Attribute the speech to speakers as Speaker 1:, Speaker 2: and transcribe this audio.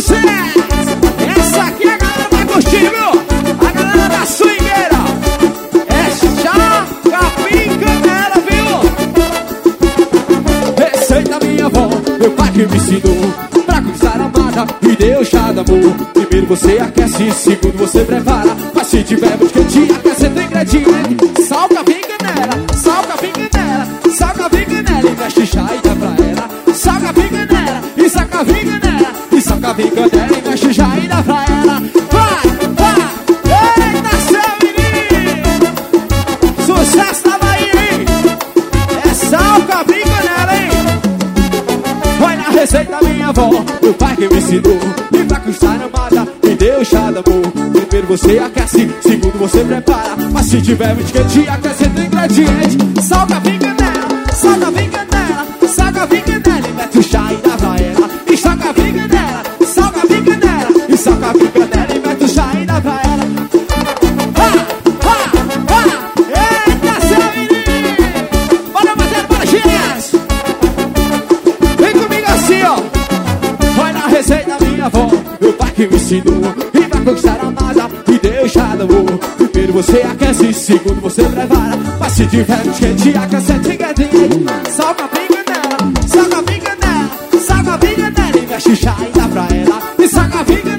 Speaker 1: sucesso! Essa aqui a galera vai curtir, viu? A galera da swingueira. É capim canela, viu? Receita minha avó, meu pai que me ensinou pra conquistar a amada e deu chá de amor. Primeiro você aquece, segundo você prepara. Mas se tiver muito quentinho, acrescenta ingrediente. Sal, capim canela, sal, capim canela, sal, capim canela. E mexe chá e dá pra ela. Sal, capim canela, e sal, capim canela, e sal, capim canela. E mexe chá e dá pra ela. Vai, vai, eita seu menino. Sucesso da Bahia, hein? É sal, capim canela, hein? Vai na receita minha avó, meu pai que me ensinou. E pra conquistar a amada, me deu chá de amor. Primeiro você aquece, segundo você prepara. Mas se tiver muito quentinho, acrescenta ingrediente. Sal, capim canela, sal, capim canela, sal, capim canela. E mete o chá e dá pra ela. E sal, capim canela, sal, capim canela, e sal, capim canela. E mete o chá e dá pra ela. Eita seu menino. Bora bater páginas. Vem comigo assim, ó. Vai na receita minha avó, meu pai que me ensinou. E pra conquistar a amada, me deixa de amor. Primeiro você aquece, segundo você prepara. Mas se tiver muito quente, acrescenta ingrediente. Sal, capim canela, sal, capim canela, sal, capim canela. E mexe chá e dá pra ela. E sal, capim canela.